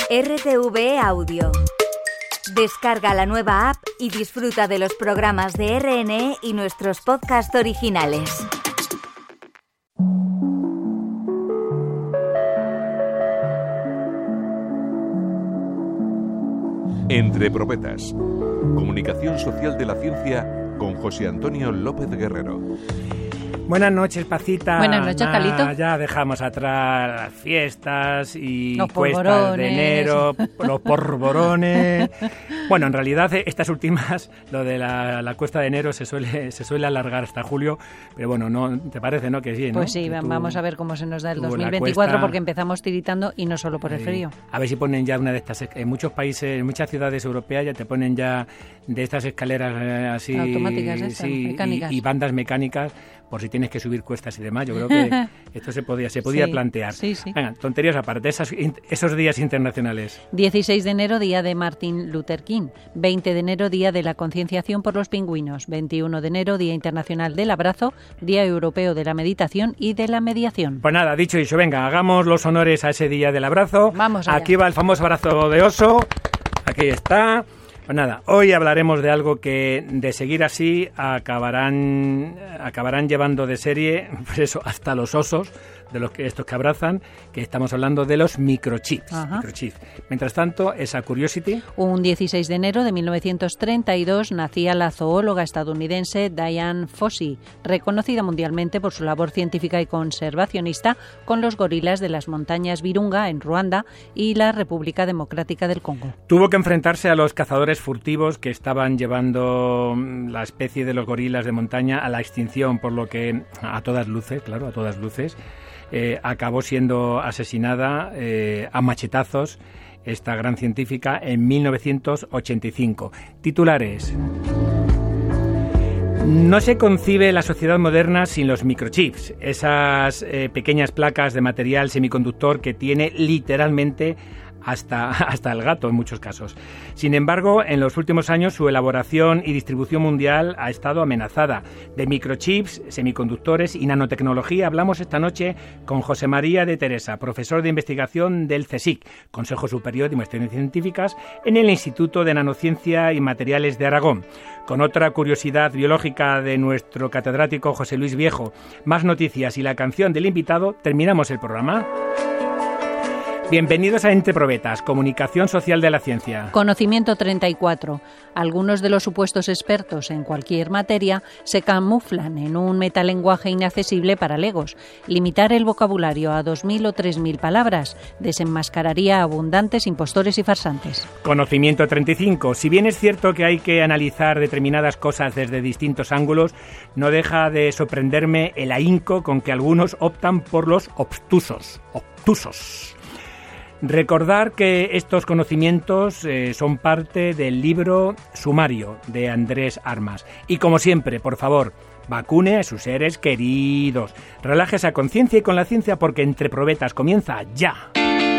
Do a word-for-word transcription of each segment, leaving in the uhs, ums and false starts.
R T V E Audio. Descarga la nueva app y disfruta de los programas de R N E y nuestros podcasts originales. Entre Profetas. Comunicación social de la ciencia con José Antonio López Guerrero. Buenas noches, Pacita. Buenas noches, Calito. Ya dejamos atrás las fiestas y los cuestas polvorones. de enero, los porvorones. Bueno, en realidad estas últimas, lo de la, la cuesta de enero se suele se suele alargar hasta julio, pero bueno, no ¿te parece, no? Que sí, ¿no? Pues sí, que tú, vamos a ver cómo se nos da el tú, dos mil veinticuatro cuesta, porque empezamos tiritando y no solo por el frío. A ver si ponen ya una de estas, en muchos países, en muchas ciudades europeas ya te ponen ya de estas escaleras eh, así automáticas, estas, sí, mecánicas. Y, y bandas mecánicas por si tienes que subir cuestas y demás. Yo creo que esto se podía se podía sí, plantear. Sí, sí. Venga, tonterías aparte, esas, esos días internacionales. dieciséis de enero, Día de Martin Luther King. veinte de enero, Día de la Concienciación por los Pingüinos. veintiuno de enero, Día Internacional del Abrazo. Día Europeo de la Meditación y de la Mediación. Pues nada, dicho eso, venga, hagamos los honores a ese Día del Abrazo. Vamos allá. Aquí va el famoso abrazo de oso. Aquí está. Pues nada, hoy hablaremos de algo que de seguir así acabarán acabarán llevando de serie, pues eso, hasta los osos, de los que estos que abrazan, que estamos hablando de los microchips. microchips. Mientras tanto, esa Curiosity. Un dieciséis de enero de mil novecientos treinta y dos nacía la zoóloga estadounidense Dian Fossey, reconocida mundialmente por su labor científica y conservacionista con los gorilas de las montañas Virunga en Ruanda y la República Democrática del Congo. Tuvo que enfrentarse a los cazadores furtivos que estaban llevando la especie de los gorilas de montaña a la extinción, por lo que a todas luces, claro, a todas luces, eh, acabó siendo asesinada eh, a machetazos esta gran científica en mil novecientos ochenta y cinco. Titulares. No se concibe la sociedad moderna sin los microchips, esas eh, pequeñas placas de material semiconductor que tiene literalmente Hasta, hasta el gato en muchos casos. Sin embargo, en los últimos años su elaboración y distribución mundial ha estado amenazada. De microchips, semiconductores y nanotecnología hablamos esta noche con José María de Teresa, profesor de investigación del CSIC, Consejo Superior de Investigaciones Científicas, en el Instituto de Nanociencia y Materiales de Aragón. Con otra curiosidad biológica de nuestro catedrático José Luis Viejo, más noticias y la canción del invitado, terminamos el programa. Bienvenidos a Entre Probetas, Comunicación Social de la Ciencia. Conocimiento treinta y cuatro. Algunos de los supuestos expertos en cualquier materia se camuflan en un metalenguaje inaccesible para legos. Limitar el vocabulario a dos mil o tres mil palabras desenmascararía abundantes impostores y farsantes. Conocimiento treinta y cinco. Si bien es cierto que hay que analizar determinadas cosas desde distintos ángulos, no deja de sorprenderme el ahínco con que algunos optan por los obtusos. Obtusos. Recordar que estos conocimientos eh, son parte del libro Sumario de Andrés Armas. Y como siempre, por favor, vacune a sus seres queridos. Relájese a conciencia y con la ciencia porque Entre Probetas comienza ya.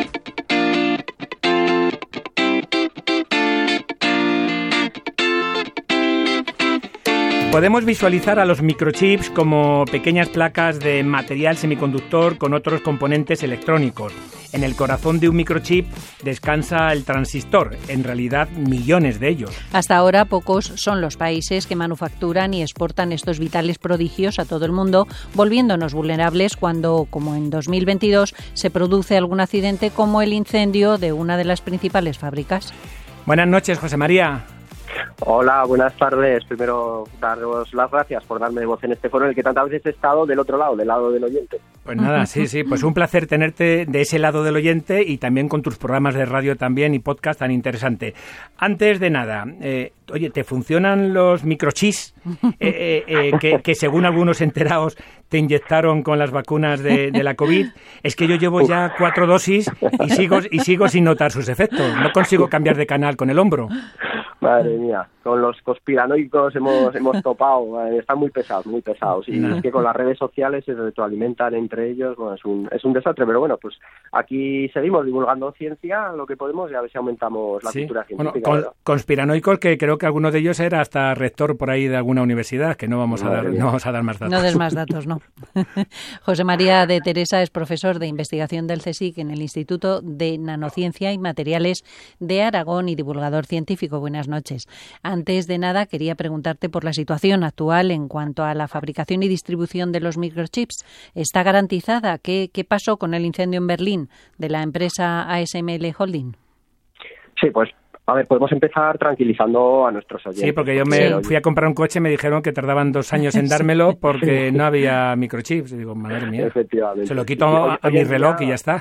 Podemos visualizar a los microchips como pequeñas placas de material semiconductor con otros componentes electrónicos. En el corazón de un microchip descansa el transistor, en realidad millones de ellos. Hasta ahora pocos son los países que manufacturan y exportan estos vitales prodigios a todo el mundo, volviéndonos vulnerables cuando, como en dos mil veintidós, se produce algún accidente como el incendio de una de las principales fábricas. Buenas noches, José María. Hola, buenas tardes. Primero, daros las gracias por darme voz en este foro en el que tantas veces he estado del otro lado, del lado del oyente. Pues nada, sí, sí, pues un placer tenerte de ese lado del oyente y también con tus programas de radio también y podcast tan interesante. Antes de nada, eh, oye, ¿te funcionan los microchips eh, eh, eh, que, que según algunos enterados te inyectaron con las vacunas de, de la COVID? Es que yo llevo ya cuatro dosis y sigo, y sigo sin notar sus efectos. No consigo cambiar de canal con el hombro. Madre mía, con los conspiranoicos hemos hemos topado, eh, están muy pesados, muy pesados. Y es que con las redes sociales se retroalimentan entre ellos, bueno, es un, es un desastre, pero bueno, pues aquí seguimos divulgando ciencia, lo que podemos, y a ver si aumentamos la sí. cultura científica. Bueno, con, conspiranoicos, que creo que alguno de ellos era hasta rector por ahí de alguna universidad, que no vamos, a dar, no vamos a dar más datos. No des más datos, no. José María de Teresa es profesor de investigación del CSIC en el Instituto de Nanociencia y Materiales de Aragón y divulgador científico. Buenas noches. Antes de nada, quería preguntarte por la situación actual en cuanto a la fabricación y distribución de los microchips. ¿Está garantizada? ¿Qué, qué pasó con el incendio en Berlín de la empresa A S M L Holding? Sí, pues a ver, podemos empezar tranquilizando a nuestros oyentes. Sí, porque yo me fui a comprar un coche y me dijeron que tardaban dos años en dármelo porque no había microchips. Y digo, madre mía, efectivamente, se lo quito a, a mi reloj y ya está.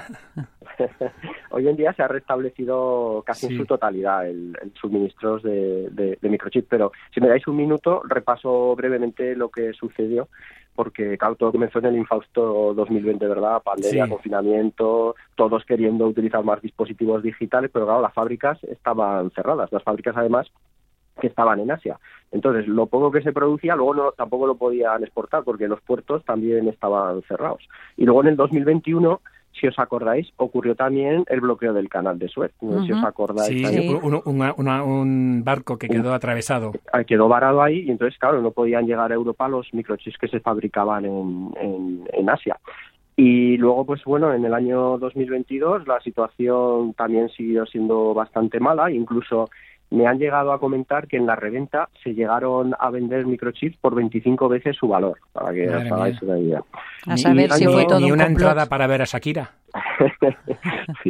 Hoy en día se ha restablecido casi sí. en su totalidad el, el suministros de, de, de microchip, pero si me dais un minuto repaso brevemente lo que sucedió, porque claro, todo comenzó en el infausto dos mil veinte, ¿verdad? Pandemia, sí. confinamiento, todos queriendo utilizar más dispositivos digitales, pero claro, las fábricas estaban cerradas, las fábricas además que estaban en Asia. Entonces, lo poco que se producía, luego no, tampoco lo podían exportar, porque los puertos también estaban cerrados. Y luego en el dos mil veintiuno, si os acordáis, ocurrió también el bloqueo del canal de Suez. No sé uh-huh. si os acordáis. Sí, sí. Un, una, una, un barco que quedó un, atravesado. Quedó varado ahí y entonces, claro, no podían llegar a Europa los microchips que se fabricaban en, en, en Asia. Y luego, pues bueno, en el año dos mil veintidós la situación también siguió siendo bastante mala, incluso me han llegado a comentar que en la reventa se llegaron a vender microchips por veinticinco veces su valor, para que os hagáis una idea. A saber si fue todo ni un una complot. Entrada para ver a Shakira. Sí.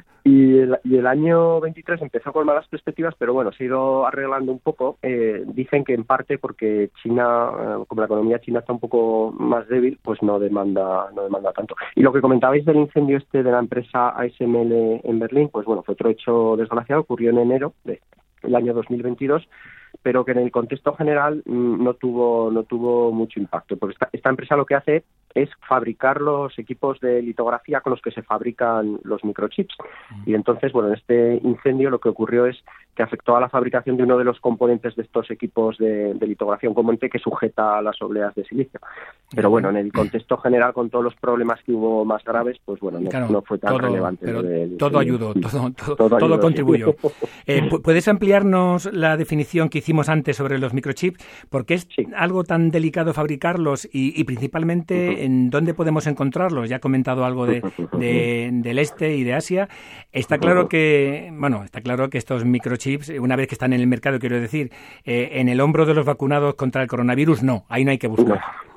Y el, y el año veintitrés empezó con malas perspectivas, pero bueno, se ha ido arreglando un poco. Eh, dicen que en parte porque China, eh, como la economía china está un poco más débil, pues no demanda no demanda tanto. Y lo que comentabais del incendio este de la empresa A S M L en Berlín, pues bueno, fue otro hecho desgraciado, ocurrió en enero del año dos mil veintidós, pero que en el contexto general mmm, no tuvo no tuvo mucho impacto, porque esta, esta empresa lo que hace es fabricar los equipos de litografía con los que se fabrican los microchips. Y entonces, bueno, en este incendio lo que ocurrió es que afectó a la fabricación de uno de los componentes de estos equipos de, de litografía, un componente que sujeta las obleas de silicio. Pero bueno, en el contexto general, con todos los problemas que hubo más graves, pues bueno, no, claro, no fue tan todo, relevante. Pero del, todo del, ayudó, todo, todo, todo, todo ayudó, contribuyó. Sí. Eh, ¿Puedes ampliarnos la definición que hicimos antes sobre los microchips? Porque es sí. algo tan delicado fabricarlos y, y principalmente uh-huh. en dónde podemos encontrarlos. Ya he comentado algo de, de, del este y de Asia. Está claro que, bueno, está claro que estos microchips, una vez que están en el mercado, quiero decir, eh, en el hombro de los vacunados contra el coronavirus, no, ahí no hay que buscar.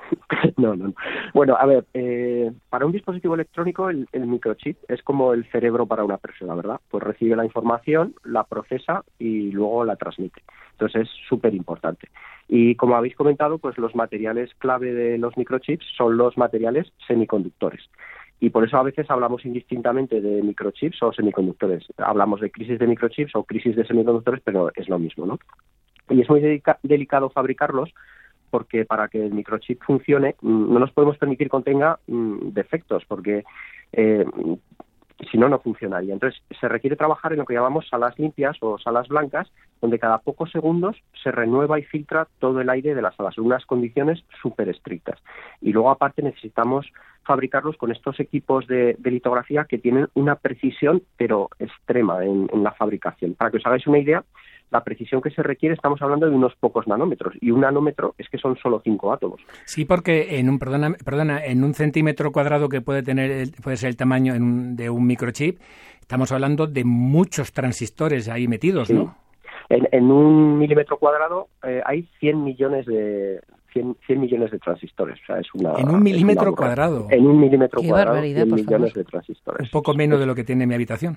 No, no, no. Bueno, a ver, eh, para un dispositivo electrónico el, el microchip es como el cerebro para una persona, ¿verdad? Pues recibe la información, la procesa y luego la transmite. Entonces es súper importante. Y como habéis comentado, pues los materiales clave de los microchips son los materiales semiconductores. Y por eso a veces hablamos indistintamente de microchips o semiconductores. Hablamos de crisis de microchips o crisis de semiconductores, pero es lo mismo, ¿no? Y es muy dedica- delicado fabricarlos porque para que el microchip funcione no nos podemos permitir que contenga mm, defectos, porque eh, si no, no funcionaría. Entonces, se requiere trabajar en lo que llamamos salas limpias o salas blancas, donde cada pocos segundos se renueva y filtra todo el aire de las salas, en unas condiciones súper estrictas. Y luego, aparte, necesitamos fabricarlos con estos equipos de, de litografía que tienen una precisión, pero extrema en, en la fabricación. Para que os hagáis una idea, la precisión que se requiere, estamos hablando de unos pocos nanómetros, y un nanómetro es que son solo cinco átomos. Sí, porque en un perdona, perdona, en un centímetro cuadrado que puede tener el, puede ser el tamaño en un, de un microchip, estamos hablando de muchos transistores ahí metidos, sí. ¿no? En, en un milímetro cuadrado eh, hay cien millones de cien, cien millones de transistores. O sea, es una, en un milímetro una cuadrado. En un milímetro Qué cuadrado, barbaridad, cien millones favor. de transistores. Un poco menos de lo que tiene mi habitación.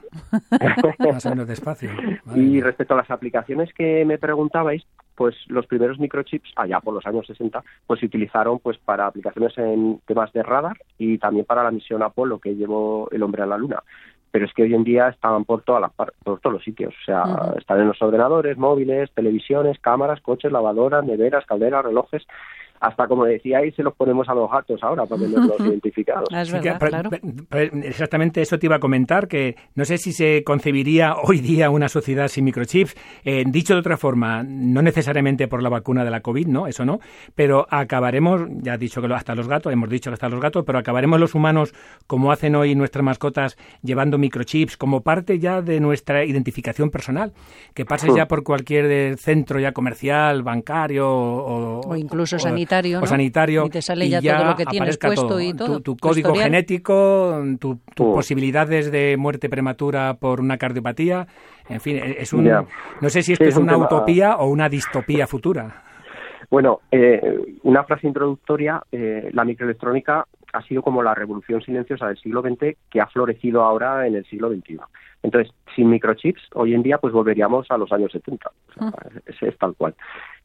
Más o menos de espacio. Vale. Y respecto a las aplicaciones que me preguntabais, pues los primeros microchips, allá por los años sesenta, pues se utilizaron pues para aplicaciones en temas de radar y también para la misión Apolo que llevó el hombre a la Luna. Pero es que hoy en día estaban por todas las par- por todos los sitios, o sea, uh-huh. están en los ordenadores, móviles, televisiones, cámaras, coches, lavadoras, neveras, calderas, relojes. hasta como decíais, se los ponemos a los gatos ahora para tenerlos identificados. Es Sí, verdad, que, claro. pero, pero exactamente eso te iba a comentar, que no sé si se concebiría hoy día una sociedad sin microchips. Eh, dicho de otra forma, no necesariamente por la vacuna de la COVID, ¿no? Eso no, pero acabaremos, ya has dicho que hasta los gatos, hemos dicho que hasta los gatos, pero acabaremos los humanos, como hacen hoy nuestras mascotas, llevando microchips como parte ya de nuestra identificación personal, que pases ya por cualquier centro ya comercial, bancario o, O incluso o- sanitario, o ¿no? sanitario, Y te sale ya todo lo que tienes aparezca puesto todo. y todo, Tu, tu tu código historial. genético, tu, tus Oh. posibilidades de muerte prematura por una cardiopatía, en fin, es un, Ya. no sé si esto Sí, es es un una tema- utopía o una distopía futura. Bueno, eh, una frase introductoria, eh, la microelectrónica ha sido como la revolución silenciosa del siglo veinte que ha florecido ahora en el siglo veintiuno. Entonces, sin microchips, hoy en día pues volveríamos a los años setenta. O sea, es, es tal cual.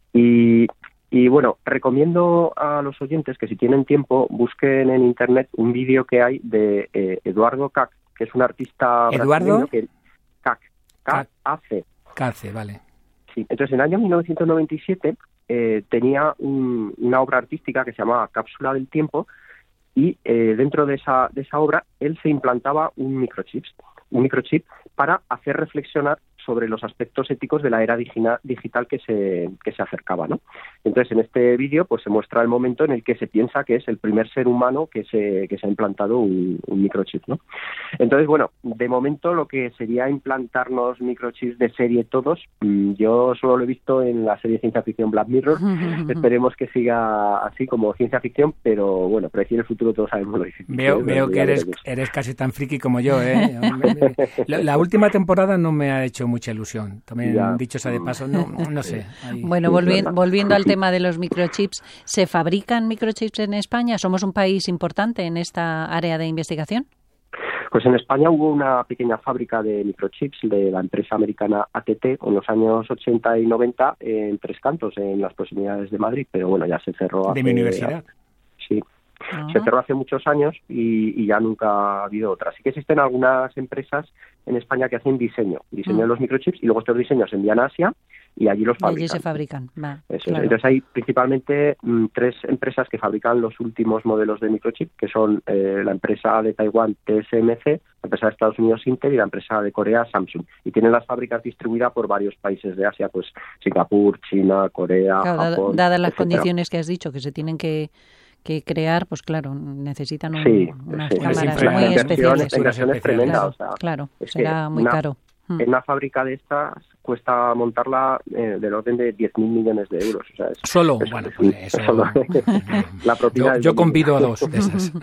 Y, y bueno, recomiendo a los oyentes que si tienen tiempo busquen en internet un vídeo que hay de eh, Eduardo Kac, que es un artista ¿Eduardo? brasileño que Kac, K A C. Calce, vale. Sí, entonces en el año mil novecientos noventa y siete eh, tenía un- una obra artística que se llamaba Cápsula del Tiempo y eh, dentro de esa, de esa obra él se implantaba un microchip, un microchip para hacer reflexionar sobre los aspectos éticos de la era digina- digital que se, que se acercaba, ¿no? Entonces, en este vídeo pues se muestra el momento en el que se piensa que es el primer ser humano que se, que se ha implantado un, un microchip, ¿no? Entonces, bueno, de momento lo que sería implantarnos microchips de serie todos, mmm, yo solo lo he visto en la serie de ciencia ficción Black Mirror. Esperemos que siga así como ciencia ficción, pero bueno, predecir el futuro todos sabemos lo difícil. Veo, ¿eh? veo Ya que eres, veremos. eres casi tan friki como yo, ¿eh? La, la última temporada no me ha hecho mucha ilusión. También, Ya. dicho sea de paso, no, no sé. Ahí- Bueno, Sí, es volvi- verdad. volviendo al tema de los microchips, ¿se fabrican microchips en España? ¿Somos un país importante en esta área de investigación? Pues en España hubo una pequeña fábrica de microchips de la empresa americana A T T en los años ochenta y noventa en Tres Cantos, en las proximidades de Madrid, pero bueno, ya se cerró. de hace- mi universidad. Sí. Ajá. Se cerró hace muchos años y, y ya nunca ha habido otra. Sí que existen algunas empresas en España que hacen diseño, diseño Mm. de los microchips, y luego estos diseños se envían a Asia y allí los Y allí fabrican. se fabrican. Va, Eso es. claro. Entonces hay principalmente mm, tres empresas que fabrican los últimos modelos de microchip, que son eh, la empresa de Taiwán T S M C, la empresa de Estados Unidos Intel y la empresa de Corea Samsung. Y tienen las fábricas distribuidas por varios países de Asia, pues Singapur, China, Corea, Claro, dada- Japón, dadas las etcétera. condiciones que has dicho, que se tienen que, que crear, pues claro, necesitan un- Sí, unas sí. cámaras Siempre muy la inversión, especiales. la inversión es tremenda. Claro, o sea, claro, es que será muy una- caro. Mm. En una fábrica de estas cuesta montarla eh, del orden de diez mil millones de euros. O sea, es, Solo, es- bueno, es pues un- eso. solo- la propiedad Yo, del yo dominio. convido a dos de esas.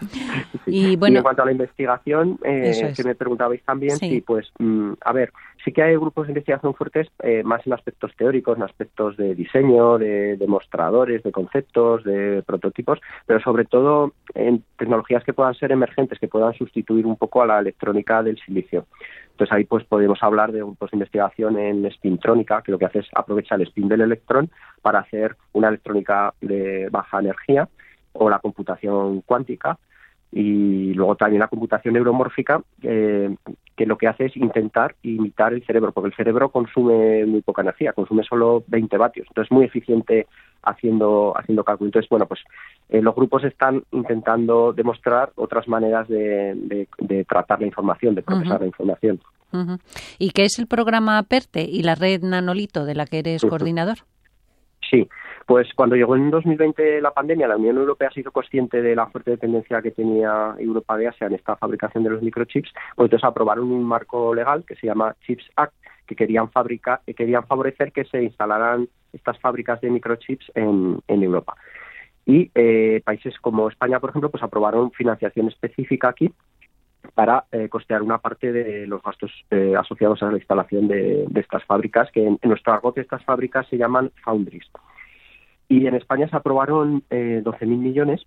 Y Y bueno, en cuanto a la investigación, eh, Eso es. que me preguntabais también, Sí. sí, pues, mm, a ver, sí que hay grupos de investigación fuertes eh, más en aspectos teóricos, en aspectos de diseño, de demostradores, de conceptos, de prototipos, pero sobre todo en tecnologías que puedan ser emergentes, que puedan sustituir un poco a la electrónica del silicio. Entonces ahí pues podemos hablar de grupos de investigación en spintrónica, que lo que hace es aprovechar el spin del electrón para hacer una electrónica de baja energía, o la computación cuántica, y luego también la computación neuromórfica, eh, que lo que hace es intentar imitar el cerebro, porque el cerebro consume muy poca energía, consume solo veinte vatios, entonces es muy eficiente haciendo haciendo cálculo. Entonces, bueno, pues eh, los grupos están intentando demostrar otras maneras de, de, de tratar la información, de procesar Ujú. la información. ujú. ¿Y qué es el programa PERTE y la red Nanolito de la que eres Ujú. coordinador? Sí, pues cuando llegó en dos mil veinte la pandemia, la Unión Europea se hizo consciente de la fuerte dependencia que tenía Europa de Asia en esta fabricación de los microchips, pues entonces aprobaron un marco legal que se llama Chips Act, que querían fabricar, que querían favorecer que se instalaran estas fábricas de microchips en, en Europa. Y eh, países como España, por ejemplo, pues aprobaron financiación específica aquí para eh, costear una parte de los gastos eh, asociados a la instalación de, de estas fábricas, que en, en nuestro argot estas fábricas se llaman foundries. Y en España se aprobaron eh, doce mil millones,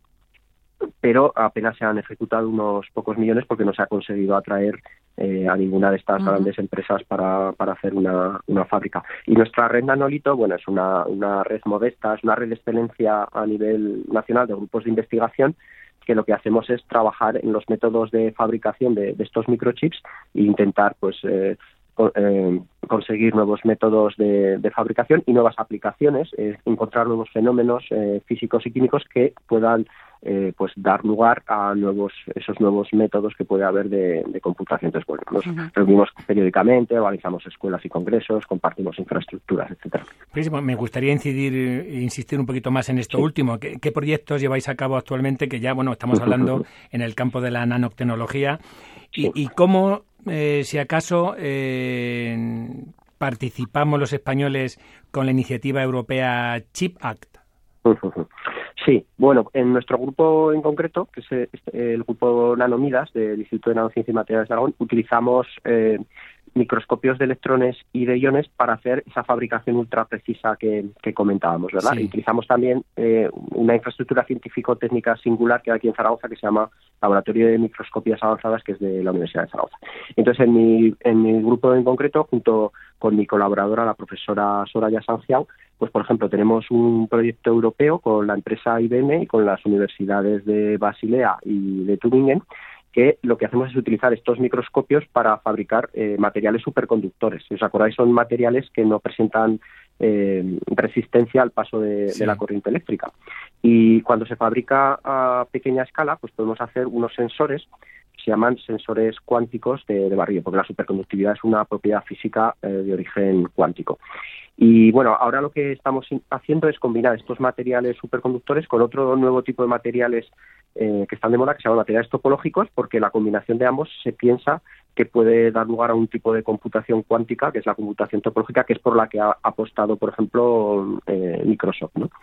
pero apenas se han ejecutado unos pocos millones porque no se ha conseguido atraer eh, a ninguna de estas Ujú. grandes empresas para, para hacer una, una fábrica. Y nuestra red Nanolito, bueno, es una, una red modesta, es una red de excelencia a nivel nacional de grupos de investigación, que lo que hacemos es trabajar en los métodos de fabricación de, de estos microchips e intentar pues eh, eh, conseguir nuevos métodos de, de fabricación y nuevas aplicaciones, eh, encontrar nuevos fenómenos eh, físicos y químicos que puedan eh, pues dar lugar a nuevos esos nuevos métodos que puede haber de, de computación. Entonces, bueno, nos uh-huh. reunimos periódicamente, organizamos escuelas y congresos, compartimos infraestructuras, etcétera. Pues, me gustaría incidir, insistir un poquito más en esto sí. último. ¿Qué, ¿Qué proyectos lleváis a cabo actualmente? Que ya, bueno, estamos hablando en el campo de la nanotecnología y, sí. y cómo, eh, si acaso, eh, participamos los españoles con la iniciativa europea Chip Act. Sí, bueno, en nuestro grupo en concreto, que es el grupo Nanomidas del Instituto de Nanociencia y Materiales de Aragón, utilizamos eh, microscopios de electrones y de iones para hacer esa fabricación ultra precisa que, que comentábamos, ¿verdad? Sí. Y utilizamos también eh, una infraestructura científico-técnica singular que hay aquí en Zaragoza, que se llama Laboratorio de Microscopías Avanzadas, que es de la Universidad de Zaragoza. Entonces, en mi, en mi grupo en concreto, junto con mi colaboradora, la profesora Soraya Sanjiao, pues, por ejemplo, tenemos un proyecto europeo con la empresa I B M y con las universidades de Basilea y de Tübingen, que lo que hacemos es utilizar estos microscopios para fabricar eh, materiales superconductores. Si os acordáis, son materiales que no presentan eh, resistencia al paso de, sí. de la corriente eléctrica. Y cuando se fabrica a pequeña escala, pues podemos hacer unos sensores que se llaman sensores cuánticos de, de barrido, porque la superconductividad es una propiedad física eh, de origen cuántico. Y bueno, ahora lo que estamos haciendo es combinar estos materiales superconductores con otro nuevo tipo de materiales eh, que están de moda, que se llaman materiales topológicos, porque la combinación de ambos se piensa que puede dar lugar a un tipo de computación cuántica, que es la computación topológica, que es por la que ha apostado, por ejemplo, eh, Microsoft, ¿no?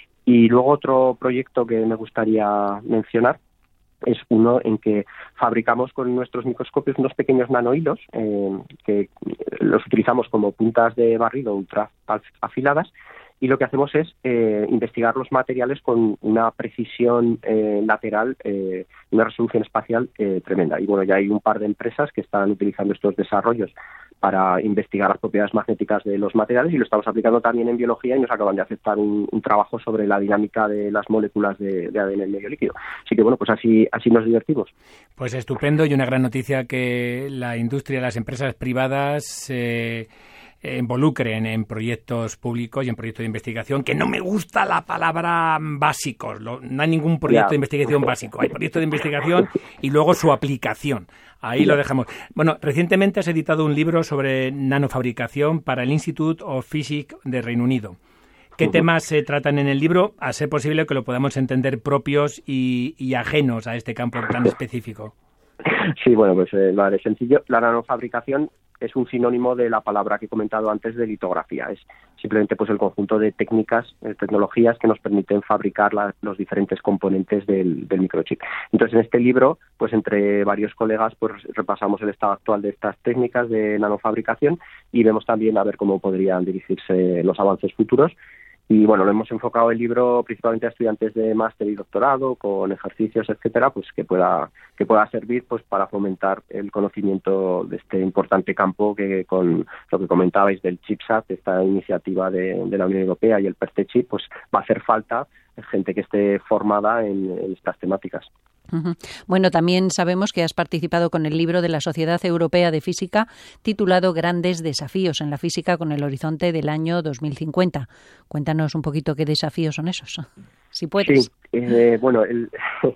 Y luego otro proyecto que me gustaría mencionar es uno en que fabricamos con nuestros microscopios unos pequeños nanohilos eh, que los utilizamos como puntas de barrido ultra afiladas, y lo que hacemos es eh, investigar los materiales con una precisión eh, lateral, eh, una resolución espacial eh, tremenda. Y bueno, ya hay un par de empresas que están utilizando estos desarrollos para investigar las propiedades magnéticas de los materiales, y lo estamos aplicando también en biología, y nos acaban de aceptar un, un trabajo sobre la dinámica de las moléculas de, de A D N en medio líquido. Así que bueno, pues así, así nos divertimos. Pues estupendo, y una gran noticia que la industria, las empresas privadas eh, involucren en proyectos públicos y en proyectos de investigación, que no me gusta la palabra básicos, lo, no hay ningún proyecto yeah. de investigación básico, hay proyectos de investigación y luego su aplicación. Ahí lo dejamos. Bueno, recientemente has editado un libro sobre nanofabricación para el Institute of Physics de Reino Unido. ¿Qué uh-huh. temas se tratan en el libro? A ser posible que lo podamos entender propios y, y ajenos a este campo tan específico. Sí, bueno, pues eh, lo haré sencillo. La nanofabricación es un sinónimo de la palabra que he comentado antes de litografía. Es simplemente pues el conjunto de técnicas, eh, tecnologías que nos permiten fabricar la, los diferentes componentes del, del microchip. Entonces, en este libro, pues entre varios colegas, pues repasamos el estado actual de estas técnicas de nanofabricación y vemos también a ver cómo podrían dirigirse los avances futuros. Y bueno, lo hemos enfocado el libro principalmente a estudiantes de máster y doctorado, con ejercicios, etcétera, pues que pueda que pueda servir pues para fomentar el conocimiento de este importante campo, que con lo que comentabais del ChipSat, esta iniciativa de, de la Unión Europea, y el PERTE-Chip, pues va a hacer falta gente que esté formada en, en estas temáticas. Uh-huh. Bueno, también sabemos que has participado con el libro de la Sociedad Europea de Física titulado Grandes desafíos en la física con el horizonte del año dos mil cincuenta. Cuéntanos un poquito qué desafíos son esos, si puedes. Sí, eh, bueno, el,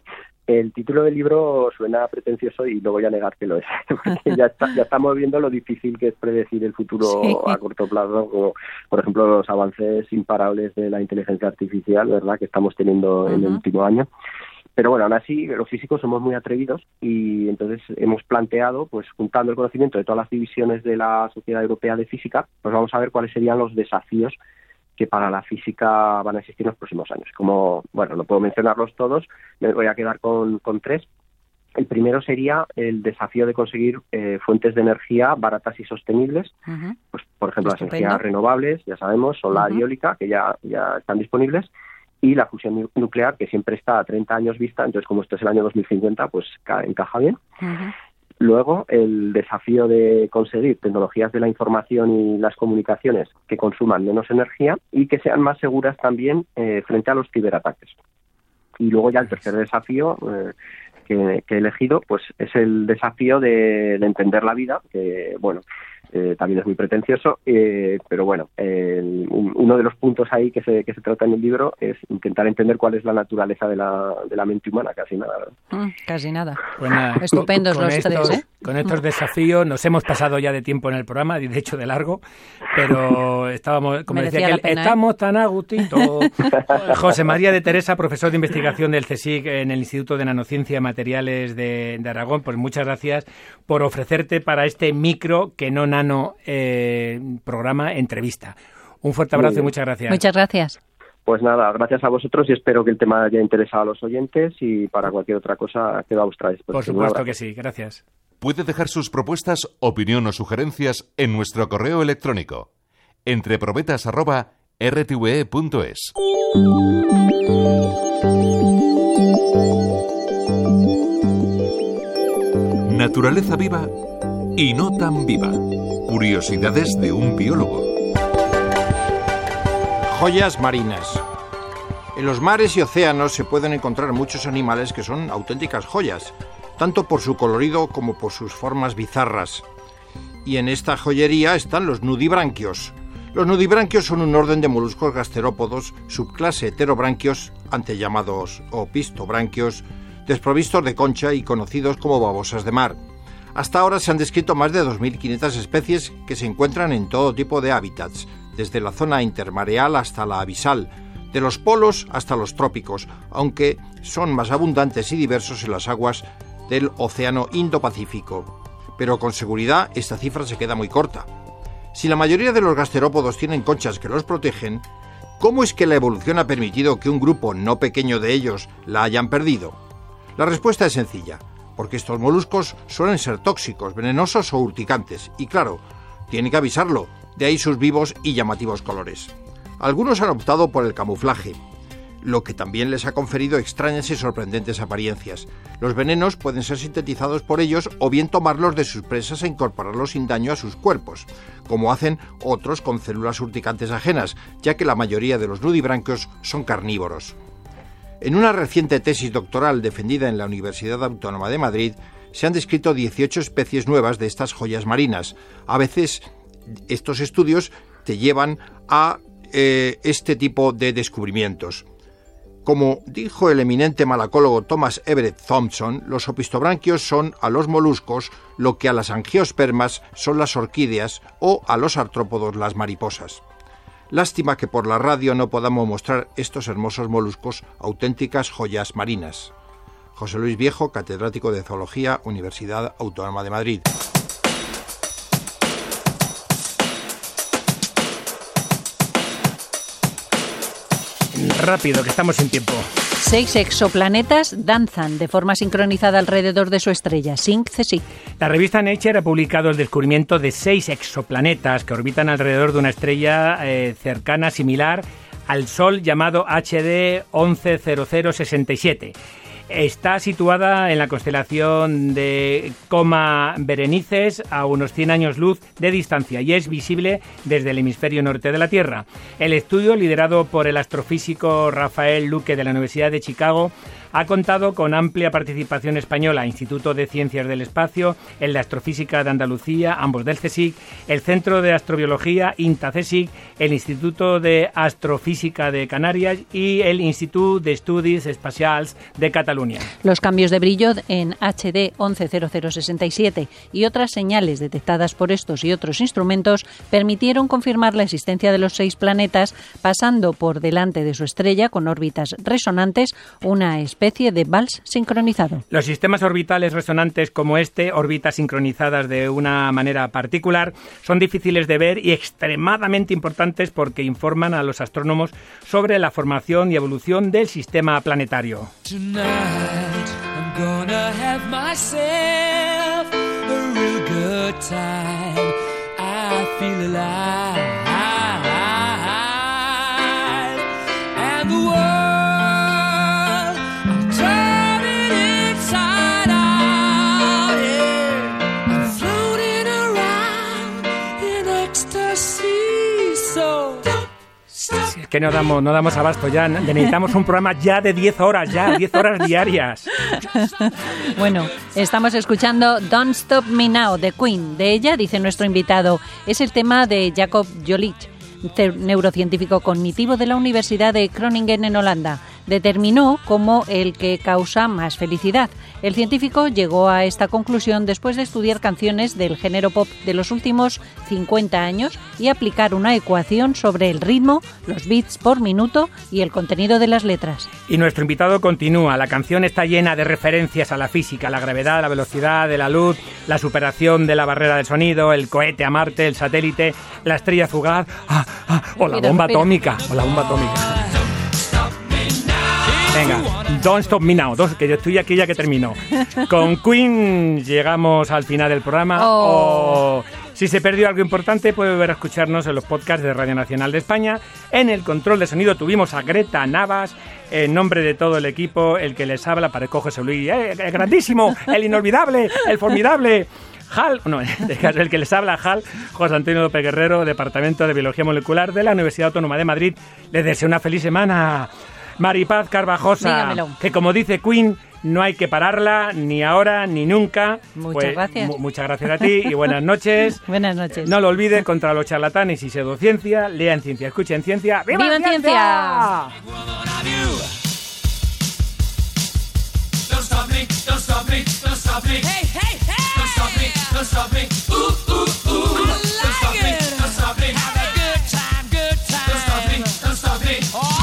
el título del libro suena pretencioso y no voy a negar que lo es, porque ya, está, ya estamos viendo lo difícil que es predecir el futuro sí. a corto plazo, como por ejemplo los avances imparables de la inteligencia artificial, ¿verdad?, que estamos teniendo uh-huh. en el último año. Pero bueno, aún así, los físicos somos muy atrevidos, y entonces hemos planteado, pues juntando el conocimiento de todas las divisiones de la Sociedad Europea de Física, pues vamos a ver cuáles serían los desafíos que para la física van a existir en los próximos años. Como, bueno, no puedo mencionarlos todos, me voy a quedar con, con tres. El primero sería el desafío de conseguir eh, fuentes de energía baratas y sostenibles, uh-huh. pues por ejemplo Estupendo. Las energías renovables, ya sabemos, solar uh-huh. y eólica, que ya, ya están disponibles, y la fusión nuclear, que siempre está a treinta años vista, entonces como este es el año dos mil cincuenta, pues encaja bien. Uh-huh. Luego, el desafío de conseguir tecnologías de la información y las comunicaciones que consuman menos energía y que sean más seguras también eh, frente a los ciberataques. Y luego ya el tercer desafío eh, que, que he elegido, pues es el desafío de, de entender la vida, que bueno, eh, también es muy pretencioso, eh, pero bueno, eh, un, uno de los puntos ahí que se, que se trata en el libro es intentar entender cuál es la naturaleza de la, de la mente humana, casi nada. Mm, casi nada. Pues nada, estupendos con, con los estos, tres, ¿eh? Con estos desafíos nos hemos pasado ya de tiempo en el programa, de hecho de largo, pero estábamos, como Merecía decía, la que pena, estamos ¿eh? tan a gustito. José María de Teresa, profesor de investigación del CSIC en el Instituto de Nanociencia y Materiales de, de Aragón, pues muchas gracias por ofrecerte para este micro que no nano eh, programa entrevista. Un fuerte abrazo y muchas gracias. Muchas gracias. Pues nada, gracias a vosotros y espero que el tema haya interesado a los oyentes y para cualquier otra cosa quedo a vuestra disposición. Por supuesto que sí, gracias. Puede dejar sus propuestas, opinión o sugerencias en nuestro correo electrónico entreprobetas arroba r t v e punto es. Naturaleza viva y no tan viva. Curiosidades de un biólogo. Joyas marinas. En los mares y océanos se pueden encontrar muchos animales que son auténticas joyas, tanto por su colorido como por sus formas bizarras. Y en esta joyería están los nudibranquios. Los nudibranquios son un orden de moluscos gasterópodos, subclase heterobranquios, antes llamados opistobranquios, desprovistos de concha y conocidos como babosas de mar. Hasta ahora se han descrito más de dos mil quinientas especies que se encuentran en todo tipo de hábitats, desde la zona intermareal hasta la abisal, de los polos hasta los trópicos, aunque son más abundantes y diversos en las aguas del Océano Indo-Pacífico. Pero con seguridad esta cifra se queda muy corta. Si la mayoría de los gasterópodos tienen conchas que los protegen, ¿cómo es que la evolución ha permitido que un grupo no pequeño de ellos la hayan perdido? La respuesta es sencilla, porque estos moluscos suelen ser tóxicos, venenosos o urticantes, y claro, tienen que avisarlo, de ahí sus vivos y llamativos colores. Algunos han optado por el camuflaje, lo que también les ha conferido extrañas y sorprendentes apariencias. Los venenos pueden ser sintetizados por ellos o bien tomarlos de sus presas e incorporarlos sin daño a sus cuerpos, como hacen otros con células urticantes ajenas, ya que la mayoría de los nudibranquios son carnívoros. En una reciente tesis doctoral defendida en la Universidad Autónoma de Madrid, se han descrito dieciocho especies nuevas de estas joyas marinas. A veces estos estudios te llevan a eh, este tipo de descubrimientos. Como dijo el eminente malacólogo Thomas Everett Thompson, los opistobranquios son a los moluscos lo que a las angiospermas son las orquídeas o a los artrópodos las mariposas. Lástima que por la radio no podamos mostrar estos hermosos moluscos, auténticas joyas marinas. José Luis Viejo, catedrático de Zoología, Universidad Autónoma de Madrid. Rápido, que estamos sin tiempo. Seis exoplanetas danzan de forma sincronizada alrededor de su estrella, Sync CSIC. La revista Nature ha publicado el descubrimiento de seis exoplanetas que orbitan alrededor de una estrella eh, cercana, similar al Sol, llamado H D once cero cero sesenta y siete. Está situada en la constelación de Coma Berenices a unos cien años luz de distancia y es visible desde el hemisferio norte de la Tierra. El estudio, liderado por el astrofísico Rafael Luque de la Universidad de Chicago, ha contado con amplia participación española, Instituto de Ciencias del Espacio, el de Astrofísica de Andalucía, ambos del CSIC, el Centro de Astrobiología INTA-CSIC, el Instituto de Astrofísica de Canarias y el Institut d'Estudis Espacials de Cataluña. Los cambios de brillo en H D once cero cero sesenta y siete y otras señales detectadas por estos y otros instrumentos permitieron confirmar la existencia de los seis planetas, pasando por delante de su estrella con órbitas resonantes, una especie de vals sincronizado. Los sistemas orbitales resonantes como este, órbitas sincronizadas de una manera particular, son difíciles de ver y extremadamente importantes porque informan a los astrónomos sobre la formación y evolución del sistema planetario. Tonight, I'm gonna have myself a real good time. I feel alive. And the world que no damos, no damos abasto ya. Necesitamos un programa ya de diez horas, ya, diez horas diarias. Bueno, estamos escuchando Don't Stop Me Now de Queen. De ella, dice nuestro invitado, es el tema de Jacob Jolich, neurocientífico cognitivo de la Universidad de Groningen en Holanda. Determinó como el que causa más felicidad. El científico llegó a esta conclusión después de estudiar canciones del género pop de los últimos cincuenta años y aplicar una ecuación sobre el ritmo, los beats por minuto y el contenido de las letras. Y nuestro invitado continúa. La canción está llena de referencias a la física, la gravedad, la velocidad de la luz, la superación de la barrera del sonido, el cohete a Marte, el satélite, la estrella fugaz, ah, ah, o la Respira, bomba respira. atómica, o la bomba atómica. Venga, Don't Stop Me Now, dos, que yo estoy aquí ya que termino. Con Queen llegamos al final del programa. Oh. Oh, si se perdió algo importante, puede volver a escucharnos en los podcasts de Radio Nacional de España. En el control de sonido tuvimos a Greta Navas. En nombre de todo el equipo, el que les habla, parezco José Luis, ¡eh, el grandísimo, el inolvidable, el formidable! Hal, no, el que les habla, Hal, José Antonio López Guerrero, Departamento de Biología Molecular de la Universidad Autónoma de Madrid. Les deseo una feliz semana. Maripaz Carvajosa, Dígamelo. que como dice Queen, no hay que pararla ni ahora ni nunca. Muchas Pues, gracias. mu- muchas gracias a ti y buenas noches. Buenas noches. No lo olvide, contra los charlatanes y pseudociencia, lea en ciencia, escucha en ciencia. ¡Viva, ¡Viva en ciencia! Don't stop me, don't stop me, don't stop me. Hey, hey, hey! Don't stop me, don't stop me. Ooh, ooh, ooh. I like don't stop me, it. Don't stop me. Have a good time, good time. Don't stop me, don't stop me. Oh!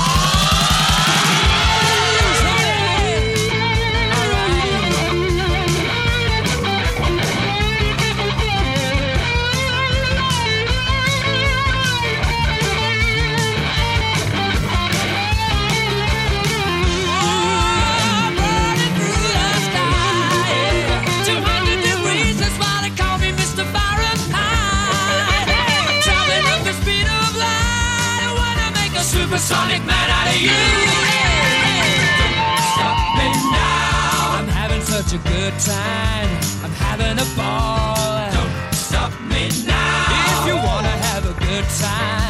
Supersonic man out of you. Don't stop me now. I'm having such a good time. I'm having a ball. Don't stop me now. If you wanna have a good time.